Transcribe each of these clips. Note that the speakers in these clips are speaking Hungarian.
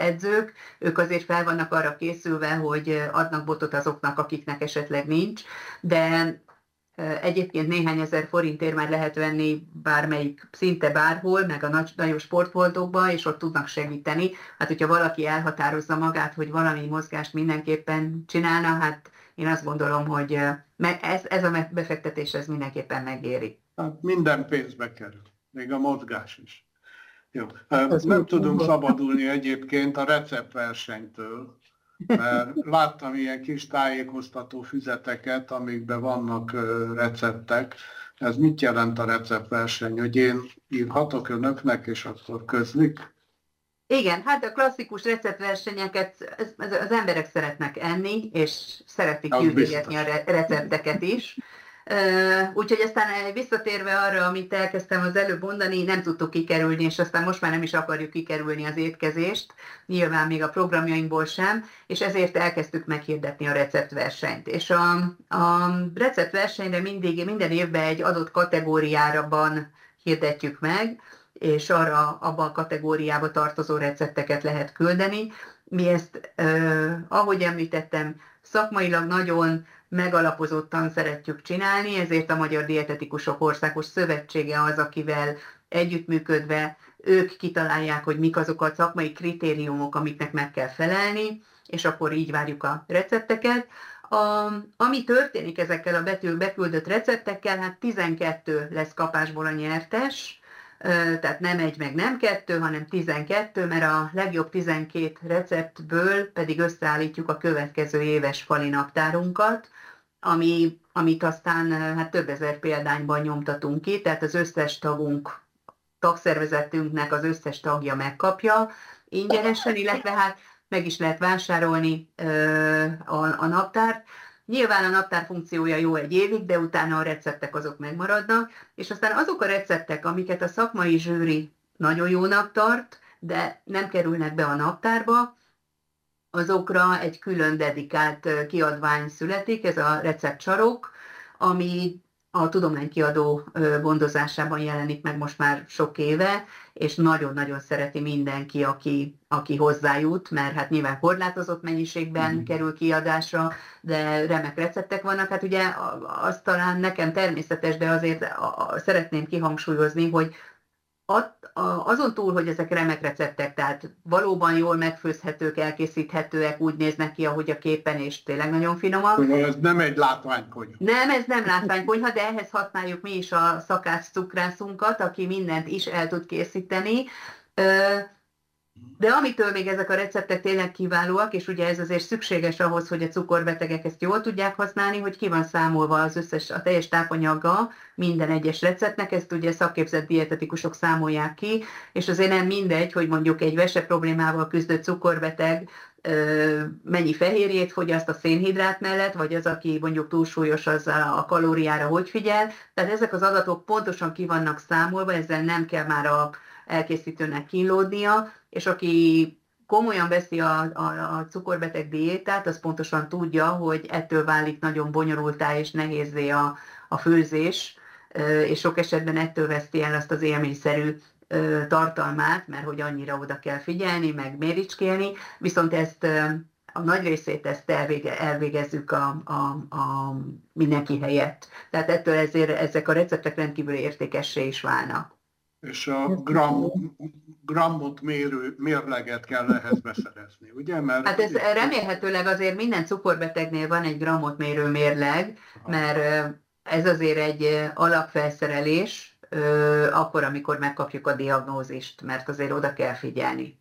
edzők, ők azért fel vannak arra készülve, hogy adnak botot azoknak, akiknek esetleg nincs, de egyébként néhány ezer forintért már lehet venni bármelyik, szinte bárhol, meg a nagyobb sportboltokban, és ott tudnak segíteni. Hát, hogyha valaki elhatározza magát, hogy valami mozgást mindenképpen csinálna, hát én azt gondolom, hogy ez a befektetés ez mindenképpen megéri. Hát minden pénzbe kerül, még a mozgás is. Jó. Nem tudunk szabadulni egyébként a receptversenytől, mert láttam ilyen kis tájékoztató füzeteket, amikben vannak receptek. Ez mit jelent a receptverseny? Hogy én írhatok önöknek, és akkor közlik? Igen, hát a klasszikus receptversenyeket az emberek szeretnek enni, és szeretik gyűjtögetni a recepteket is. Úgyhogy aztán visszatérve arra, amit elkezdtem az előbb mondani, nem tudtuk kikerülni, és aztán most már nem is akarjuk kikerülni az étkezést, nyilván még a programjainkból sem, és ezért elkezdtük meghirdetni a receptversenyt. És a receptversenyre minden évben egy adott kategóriában hirdetjük meg, és abban a kategóriába tartozó recepteket lehet küldeni. Mi ezt, ahogy említettem, szakmailag nagyon megalapozottan szeretjük csinálni, ezért a Magyar Dietetikusok Országos Szövetsége az, akivel együttműködve ők kitalálják, hogy mik azok a szakmai kritériumok, amiknek meg kell felelni, és akkor így várjuk a recepteket. Ami történik ezekkel a beküldött receptekkel, hát 12 lesz kapásból a nyertes, tehát nem egy, meg nem kettő, hanem 12, mert a legjobb 12 receptből pedig összeállítjuk a következő éves fali naptárunkat, amit aztán hát több ezer példányban nyomtatunk ki, tehát az összes tagszervezetünknek az összes tagja megkapja ingyenesen, illetve hát meg is lehet vásárolni a naptárt. Nyilván a naptár funkciója jó egy évig, de utána a receptek azok megmaradnak, és aztán azok a receptek, amiket a szakmai zsűri nagyon jónak tart, de nem kerülnek be a naptárba, azokra egy külön dedikált kiadvány születik, ez a receptcsarok, ami a tudománykiadó gondozásában jelenik meg most már sok éve, és nagyon-nagyon szereti mindenki, aki hozzájut, mert hát nyilván korlátozott mennyiségben kerül kiadásra, de remek receptek vannak. Hát ugye az talán nekem természetes, de azért szeretném kihangsúlyozni, hogy azon túl, hogy ezek remek receptek, tehát valóban jól megfőzhetők, elkészíthetőek, úgy néznek ki, ahogy a képen, és tényleg nagyon finomak. Ez nem egy látványkonyha. Nem, ez nem látványkonyha, de ehhez használjuk mi is a szakács cukrászunkat, aki mindent is el tud készíteni. De amitől még ezek a receptek tényleg kiválóak, és ugye ez azért szükséges ahhoz, hogy a cukorbetegek ezt jól tudják használni, hogy ki van számolva a teljes tápanyaga minden egyes receptnek, ezt ugye szakképzett dietetikusok számolják ki, és azért nem mindegy, hogy mondjuk egy vese problémával küzdő cukorbeteg mennyi fehérjét fogyaszt a szénhidrát mellett, vagy az, aki mondjuk túlsúlyos, az a kalóriára hogy figyel. Tehát ezek az adatok pontosan ki vannak számolva, ezzel nem kell már a elkészítőnek kínlódnia, és aki komolyan veszi a cukorbeteg diétát, az pontosan tudja, hogy ettől válik nagyon bonyolultá és nehézzé a főzés, és sok esetben ettől veszti el azt az élményszerű tartalmát, mert hogy annyira oda kell figyelni, meg méricskélni, viszont ezt a nagy részét elvégezzük a mindenki helyett. Tehát ettől ezek a receptek rendkívül értékessé is válnak. És a grammot mérő mérleget kell ehhez beszerezni, ugye? Mert hát ez remélhetőleg azért minden cukorbetegnél van egy grammot mérő mérleg, mert ez azért egy alapfelszerelés, akkor, amikor megkapjuk a diagnózist, mert azért oda kell figyelni.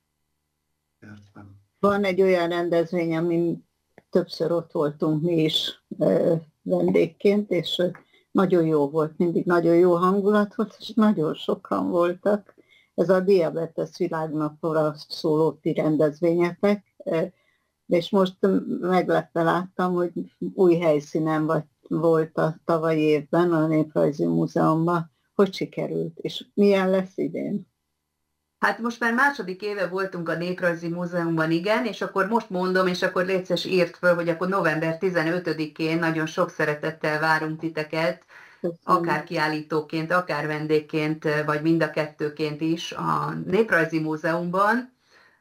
Értem. Van egy olyan rendezvény, amin többször ott voltunk mi is vendégként, és nagyon jó volt, mindig nagyon jó hangulat volt, és nagyon sokan voltak. Ez a diabetes világnapra szóló ti rendezvényetek, és most meglepve láttam, hogy új helyszínen volt a tavalyi évben a Néprajzi Múzeumban. Hogy sikerült, és milyen lesz idén? Hát most már második éve voltunk a Néprajzi Múzeumban, igen, és akkor most mondom, és akkor légy szíves írt föl, hogy akkor november 15-én nagyon sok szeretettel várunk titeket, akár kiállítóként, akár vendégként, vagy mind a kettőként is a Néprajzi Múzeumban.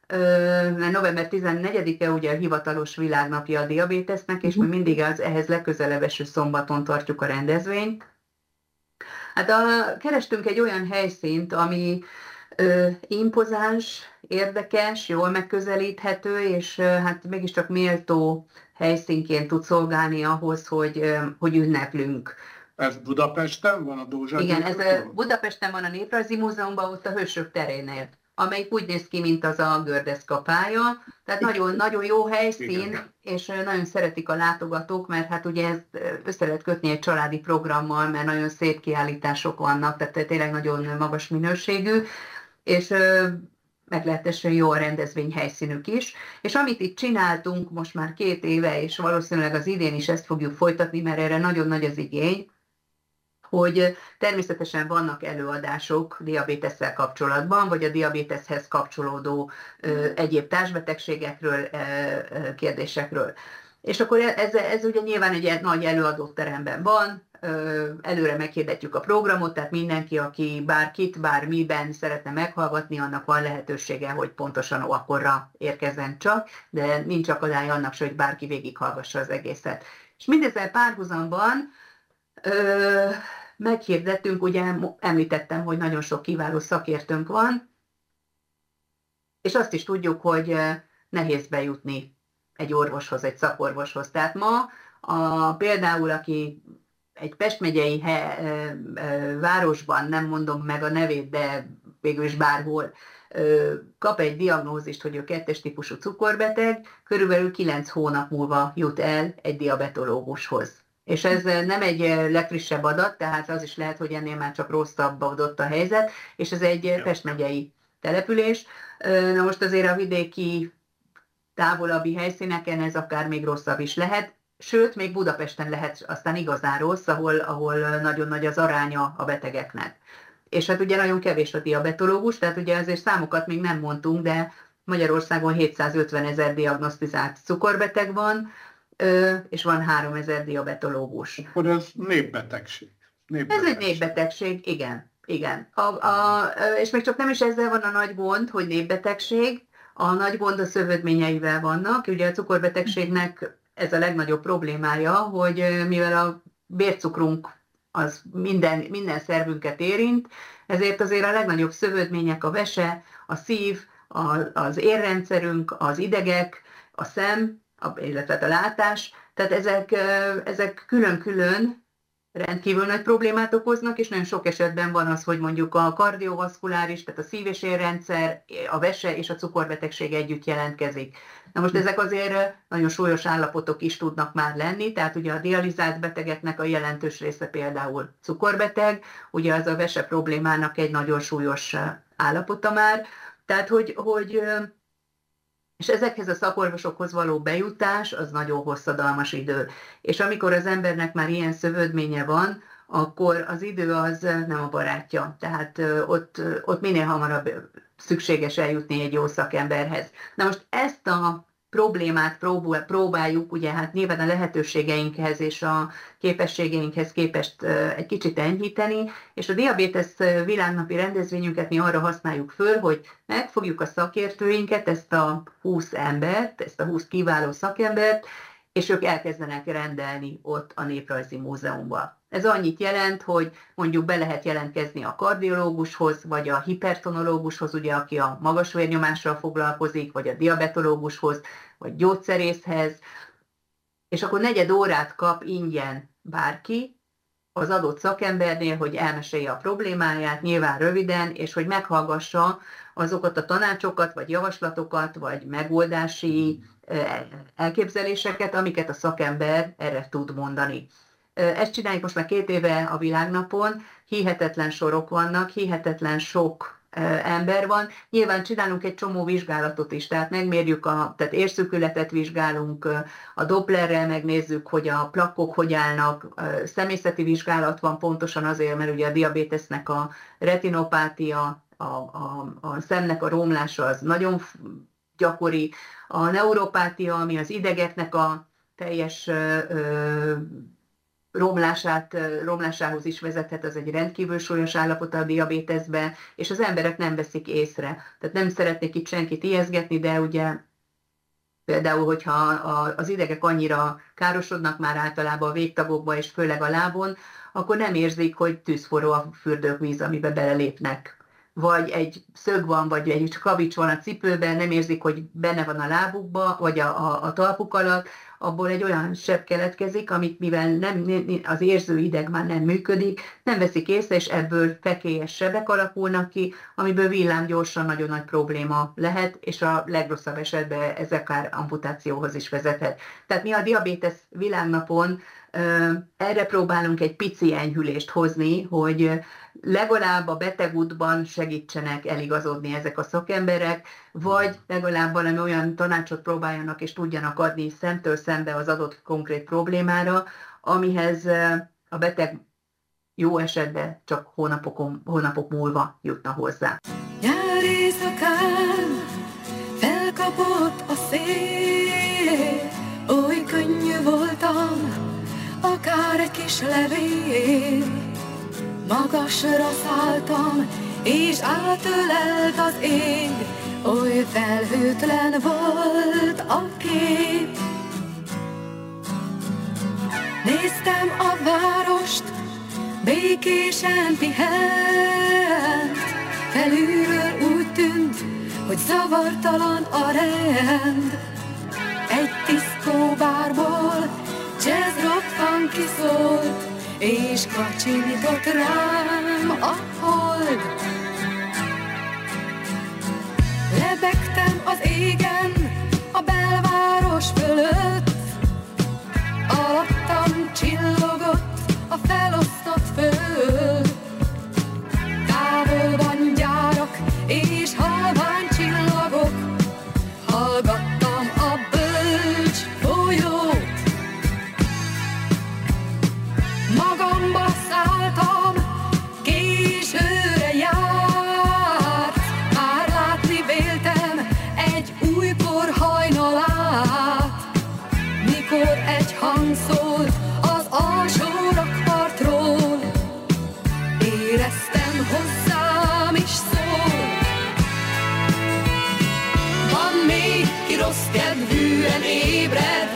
mert november 14-e ugye a hivatalos világnapja a diabétesznek, és mi mindig az ehhez legközelebb eső szombaton tartjuk a rendezvényt. Hát kerestünk egy olyan helyszínt, ami impozáns, érdekes, jól megközelíthető, és hát mégiscsak méltó helyszínként tud szolgálni ahhoz, hogy ünneplünk. Ez Budapesten van, a Dózsa Igen, ez Budapesten van a Néprajzi Múzeumban, ott a Hősök terénél, amelyik úgy néz ki, mint az a Gördeszka pálya. Tehát nagyon jó helyszín, igen. És nagyon szeretik a látogatók, mert hát ugye ezt össze lehet kötni egy családi programmal, mert nagyon szép kiállítások vannak, tehát tényleg nagyon magas minőségű, és meglehetősen jó a rendezvény helyszínük is. És amit itt csináltunk most már 2 éve, és valószínűleg az idén is ezt fogjuk folytatni, mert erre nagyon nagy az igény, hogy természetesen vannak előadások diabétesszel kapcsolatban, vagy a diabéteszhez kapcsolódó egyéb társbetegségekről, kérdésekről. És akkor ez ugye nyilván egy nagy előadóteremben van, előre meghirdetjük a programot, tehát mindenki, aki bárkit, bármiben szeretne meghallgatni, annak van lehetősége, hogy pontosan akkorra érkezzen csak, de nincs akadály annak se, hogy bárki végighallgassa az egészet. És mindezzel párhuzamban meghirdettünk, ugye említettem, hogy nagyon sok kiváló szakértőnk van, és azt is tudjuk, hogy nehéz bejutni egy orvoshoz, egy szakorvoshoz. Tehát ma például, aki egy Pest megyei városban, nem mondom meg a nevét, de végül is bárhol, kap egy diagnózist, hogy ő 2-es típusú cukorbeteg, körülbelül 9 hónap múlva jut el egy diabetológushoz. És ez nem egy legfrissebb adat, tehát az is lehet, hogy ennél már csak rosszabbodott a helyzet, és ez egy Pest megyei település. Na most azért a vidéki távolabbi helyszíneken ez akár még rosszabb is lehet, sőt, még Budapesten lehet aztán igazán rossz, ahol nagyon nagy az aránya a betegeknek. És hát ugye nagyon kevés a diabetológus, tehát ugye azért számokat még nem mondtunk, de Magyarországon 750 000 diagnosztizált cukorbeteg van, és van 3000 diabetológus. Akkor ez népbetegség. Ez egy népbetegség, igen. És még csak nem is ezzel van a nagy gond, hogy népbetegség, a nagy gond a szövődményeivel vannak. Ugye a cukorbetegségnek ez a legnagyobb problémája, hogy mivel a vércukrunk az minden szervünket érint, ezért azért a legnagyobb szövődmények a vese, a szív, az érrendszerünk, az idegek, a szem, illetve a látás, tehát ezek külön-külön rendkívül nagy problémát okoznak, és nagyon sok esetben van az, hogy mondjuk a kardiovaszkuláris, tehát a szív- és érrendszer, a vese és a cukorbetegség együtt jelentkezik. Na most ezek azért nagyon súlyos állapotok is tudnak már lenni, tehát ugye a dializált betegeknek a jelentős része például cukorbeteg, ugye az a vese problémának egy nagyon súlyos állapota már, tehát és ezekhez a szakorvosokhoz való bejutás az nagyon hosszadalmas idő. És amikor az embernek már ilyen szövődménye van, akkor az idő az nem a barátja. Tehát ott minél hamarabb szükséges eljutni egy jó szakemberhez. Na most ezt a problémát próbáljuk, ugye hát nyilván a lehetőségeinkhez és a képességeinkhez képest egy kicsit enyhíteni, és a diabétesz világnapi rendezvényünket mi arra használjuk föl, hogy megfogjuk a szakértőinket, ezt a 20 embert, ezt a 20 kiváló szakembert, és ők elkezdenek rendelni ott a Néprajzi Múzeumban. Ez annyit jelent, hogy mondjuk be lehet jelentkezni a kardiológushoz, vagy a hipertonológushoz, ugye, aki a magas vérnyomással foglalkozik, vagy a diabetológushoz, vagy gyógyszerészhez, és akkor 4 órát kap ingyen bárki az adott szakembernél, hogy elmesélje a problémáját, nyilván röviden, és hogy meghallgassa azokat a tanácsokat, vagy javaslatokat, vagy megoldási elképzeléseket, amiket a szakember erre tud mondani. Ezt csináljuk most már 2 éve a világnapon, hihetetlen sorok vannak, hihetetlen sok ember van. Nyilván csinálunk egy csomó vizsgálatot is, tehát megmérjük, tehát érszűkületet vizsgálunk, a Dopplerrel megnézzük, hogy a plakkok hogy állnak, személyzeti vizsgálat van pontosan azért, mert ugye a diabétesznek a retinopátia, a szemnek a romlása az nagyon gyakori, a neuropátia, ami az idegeknek a teljes romlásához is vezethet, az egy rendkívül súlyos állapota a diabéteszben, és az emberek nem veszik észre. Tehát nem szeretnék itt senkit ijeszgetni, de ugye például, hogyha az idegek annyira károsodnak már általában a végtagokba, és főleg a lábon, akkor nem érzik, hogy tűzforró a fürdővíz, amiben belelépnek. Vagy egy szög van, vagy egy kavics van a cipőben, nem érzik, hogy benne van a lábukba, vagy a talpuk alatt, abból egy olyan seb keletkezik, amit mivel az érző ideg már nem működik, nem veszik észre, és ebből fekélyes sebek alakulnak ki, amiből villámgyorsan nagyon nagy probléma lehet, és a legrosszabb esetben ez akár amputációhoz is vezethet. Tehát mi a diabétesz világnapon erre próbálunk egy pici enyhülést hozni, hogy legalább a betegútban segítsenek eligazodni ezek a szakemberek, vagy legalább valami olyan tanácsot próbáljanak és tudjanak adni szemtől szembe az adott konkrét problémára, amihez a beteg jó esetben csak hónapok múlva jutna hozzá. Nyár éjszakán felkapott a szél, oly könnyű voltam, akár egy kis levél. Magasra szálltam, és átölelt az ég, oly felhőtlen volt a kép. Néztem a várost, békésen pihent, felülről úgy tűnt, hogy zavartalan a rend. Egy diszkóbárból jazz rock funky szólt, és kacsintott rám a hold. Lebegtem az égen, a belváros fölött, alattam csillogott a felosztott föld. Távolban gyárak és halvány csillagok, hallgattam a bölcs folyót. Magamba szálltam, későre járt, már látni véltem egy újkor hajnalát, mikor egy hang szólt az alsó rakpartról, éreztem hozzám is szól. Van még, ki rossz kedvűen ébred,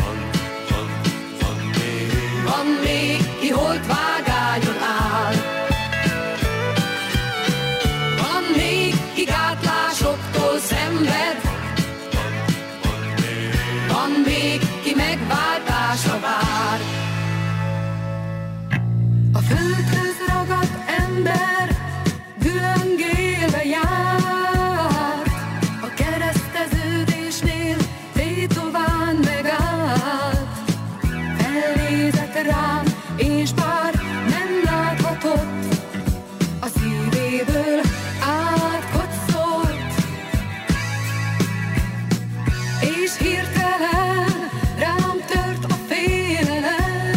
van még, ki holt vágányon áll, van még, ki gátlásoktól szenved, van még, ki megváltásra vár. A földhöz ragadt ember gülöngélve járt, a kereszteződésnél tétován megállt. Felnézett rám, és bár nem láthatott, a szívéből átkotszolt, és hirtelen rám tört a félelem.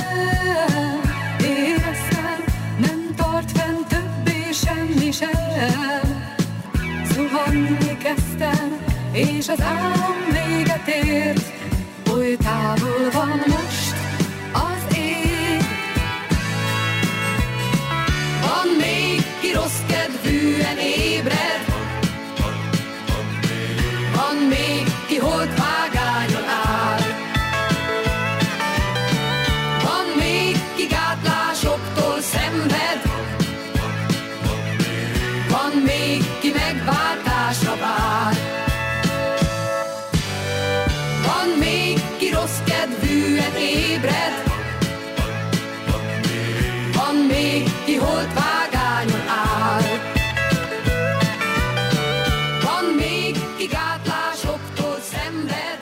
Éreztem, nem tart fenn többé semmi sem. Zuhanni kezdtem, és az álom véget ért, oly távol van most az ég. Van még, ki rossz kedvűen ébred, van még, ki holt vágányon áll, van még, ki gátlásoktól szenved, van még, ki megváltásra vár. Van még, ki rossz kedvűen ébred, van még, ki holt vágányon áll, van még, ki gátlásoktól szenved,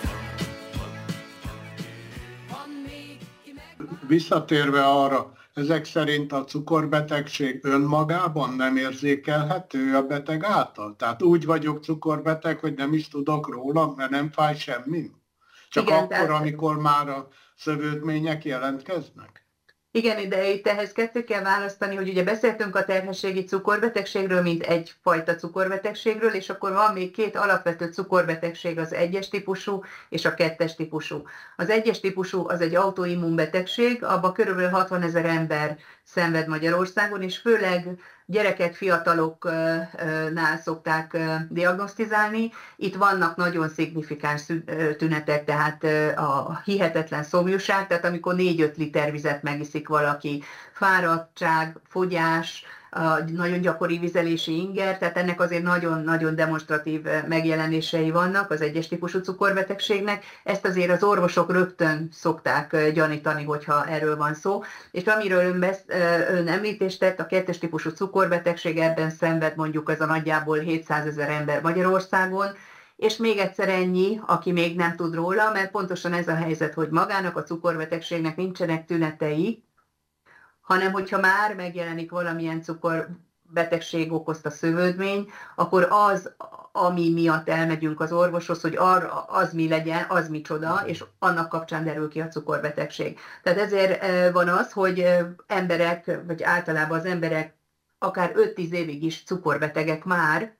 van még, ki Visszatérve arra, ezek szerint a cukorbetegség önmagában nem érzékelhető a beteg által? Tehát úgy vagyok cukorbeteg, hogy nem is tudok róla, mert nem fáj semmi? Csak igen, akkor, amikor már a szövődmények jelentkeznek? Igen, de itt ehhez kettő kell választani, hogy ugye beszéltünk a terhességi cukorbetegségről, mint egyfajta cukorbetegségről, és akkor van még két alapvető cukorbetegség, az 1-es típusú és a 2-es típusú. Az 1-es típusú az egy autoimmunbetegség, abban körülbelül 60 000 ember szenved Magyarországon, és főleg gyerekek, fiataloknál szokták diagnosztizálni. Itt vannak nagyon szignifikáns tünetek, tehát a hihetetlen szomjúság, tehát amikor 4-5 liter vizet megiszik valaki, fáradtság, fogyás, nagyon gyakori vizelési inger, tehát ennek azért nagyon-nagyon demonstratív megjelenései vannak az 1-es típusú cukorbetegségnek. Ezt azért az orvosok rögtön szokták gyanítani, hogyha erről van szó. És amiről ön említést tett, a 2-es típusú cukorbetegség, ebben szenved mondjuk ez a nagyjából 700 000 ember Magyarországon, és még egyszer ennyi, aki még nem tud róla, mert pontosan ez a helyzet, hogy magának a cukorbetegségnek nincsenek tünetei, hanem hogyha már megjelenik valamilyen cukorbetegség okozta szövődmény, akkor az, ami miatt elmegyünk az orvoshoz, hogy az mi legyen, az micsoda, és annak kapcsán derül ki a cukorbetegség. Tehát ezért van az, hogy emberek, vagy általában az emberek akár 5-10 évig is cukorbetegek már,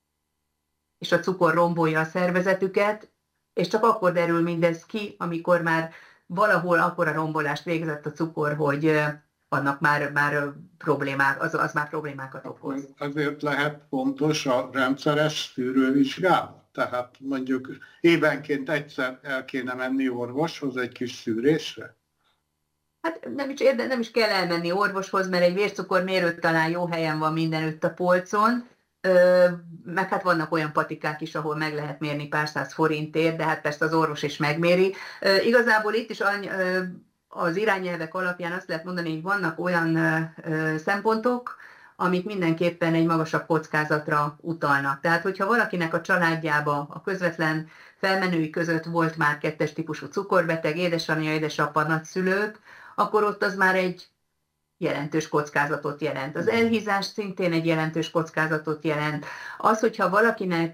és a cukor rombolja a szervezetüket, és csak akkor derül mindez ki, amikor már valahol akkora rombolást végzett a cukor, hogy annak már problémák, az már problémákat okoz. Azért lehet fontos a rendszeres szűrővizsgálat. Tehát mondjuk évenként egyszer el kéne menni orvoshoz egy kis szűrésre? Hát nem is kell elmenni orvoshoz, mert egy vércukormérőt talán jó helyen van mindenütt a polcon, meg hát vannak olyan patikák is, ahol meg lehet mérni pár száz forintért, de hát persze az orvos is megméri. Igazából itt is az irányelvek alapján azt lehet mondani, hogy vannak olyan szempontok, amik mindenképpen egy magasabb kockázatra utalnak. Tehát, hogyha valakinek a családjába a közvetlen felmenői között volt már 2-es típusú cukorbeteg, édesanyja, édesapa, nagyszülők, akkor ott az már egy jelentős kockázatot jelent. Az elhízás szintén egy jelentős kockázatot jelent. Az, hogyha valakinek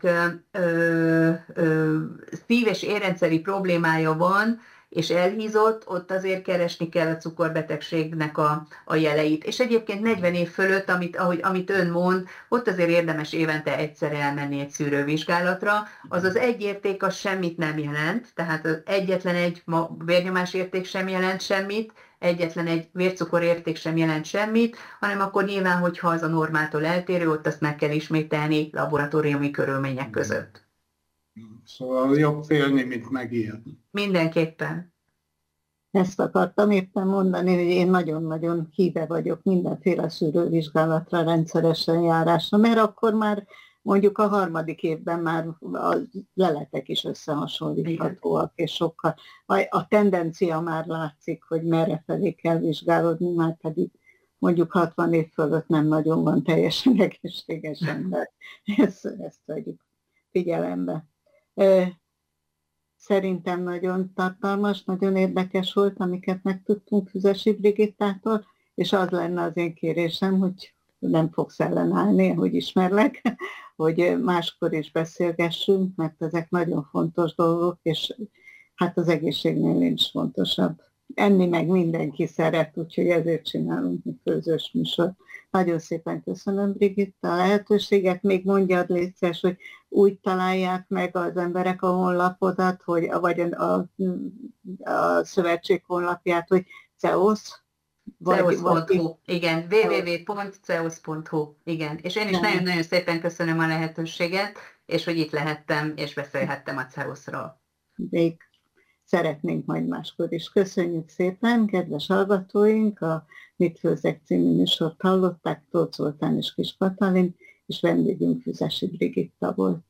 szív- és érrendszeri problémája van, és elhízott, ott azért keresni kell a cukorbetegségnek a jeleit. És egyébként 40 év fölött, amit ön mond, ott azért érdemes évente egyszer elmenni egy szűrővizsgálatra. Az egy érték az semmit nem jelent, tehát egyetlen egy vérnyomás érték sem jelent semmit, egyetlen egy vércukorérték sem jelent semmit, hanem akkor nyilván, hogyha az a normáltól eltérő, ott azt meg kell ismételni laboratóriumi körülmények között. Szóval jobb félni, mint megijedni. Mindenképpen. Ezt akartam éppen mondani, hogy én nagyon-nagyon híve vagyok mindenféle szűrővizsgálatra, rendszeresen járásra, mert akkor már mondjuk a 3. évben már a leletek is összehasonlíthatóak, és sokkal. A tendencia már látszik, hogy merre felé kell vizsgálódni, már pedig mondjuk 60 év fölött nem nagyon van teljesen egészséges ember. Ezt vegyük figyelembe. Szerintem nagyon tartalmas, nagyon érdekes volt, amiket megtudtunk Füzesi Brigittától, és az lenne az én kérésem, hogy nem fogsz ellenállni, hogy ismerlek, hogy máskor is beszélgessünk, mert ezek nagyon fontos dolgok, és hát az egészségnél nincs fontosabb. Enni meg mindenki szeret, úgyhogy ezért csinálunk mi közös műsor. Nagyon szépen köszönöm, Brigitta, a lehetőséget. Még mondjad, légy szíves, hogy úgy találják meg az emberek a honlapodat, vagy a szövetség honlapját, hogy CEOS. CEOS.hu, igen, www.ceos.hu, igen. És én is nagyon-nagyon szépen köszönöm a lehetőséget, és hogy itt lehettem, és beszélhettem a CEOS-ról. Még szeretnénk majd máskor is. Köszönjük szépen, kedves hallgatóink! A Mit főzek című műsort hallották, Tóth Zoltán és Kis Katalin, és vendégünk Füzesi Brigitta volt.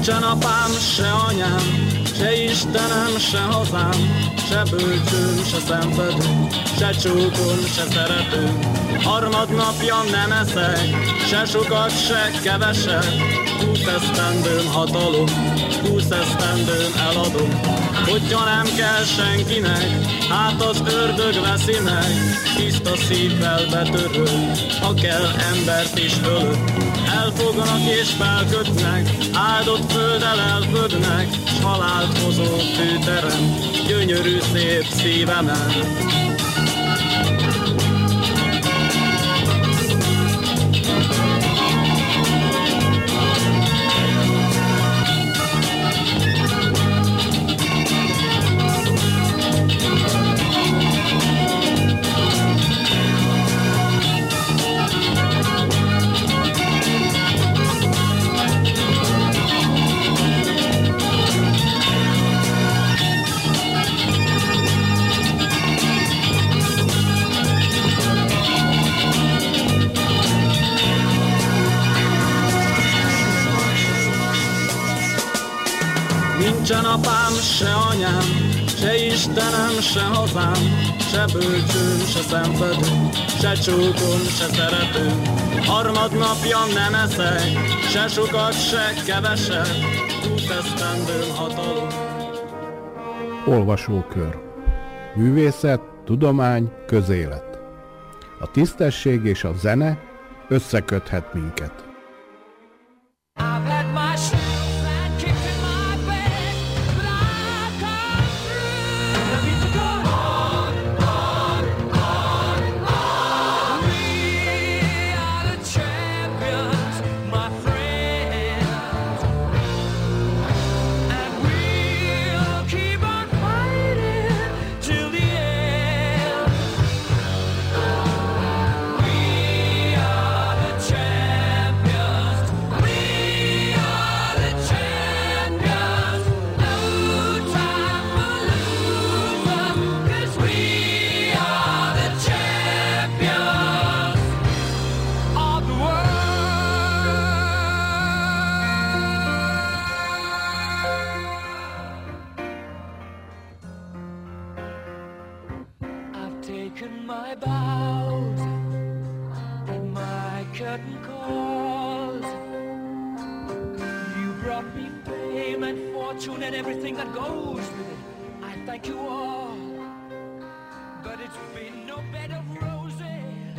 Nincsen apám, se anyám, se Istenem, se hazám, se bölcsőm, se szenvedőm, se csókom, se szeretőm. Harmadnapja nem eszek, se sokat, se keveset, 20 esztendőm hatalom, 20 esztendőm eladom. Hogyha nem kell senkinek, hát az ördög veszi meg, tiszta szívvel betöröl, ha kell embert is ölök. Elfognak és felkötnek, áldott földdel elfödnek, s halált hozó fűterem, gyönyörű szép szívemen. Nincsen apám, se anyám, se Istenem, se hazám, se bölcsőm, se szenvedőm, se csókom, se szeretőm. Harmadnapja nem eszek, se sokat, se keveset, 20 esztendőm hatalom. Olvasókör. Művészet, tudomány, közélet. A tisztesség és a zene összeköthet minket. Taken my bows and my curtain calls. You brought me fame and fortune and everything that goes with it. I thank you all, but it's been no bed of roses.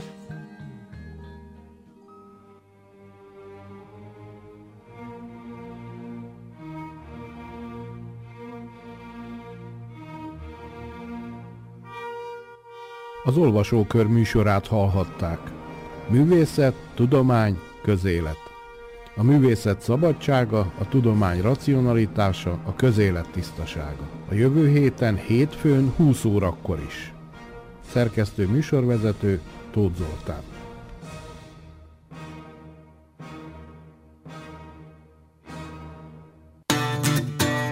Az Olvasókör műsorát hallhatták. Művészet, tudomány, közélet. A művészet szabadsága, a tudomány racionalitása, a közélet tisztasága. A jövő héten, hétfőn, 20 órakor is. Szerkesztő műsorvezető Tóth Zoltán.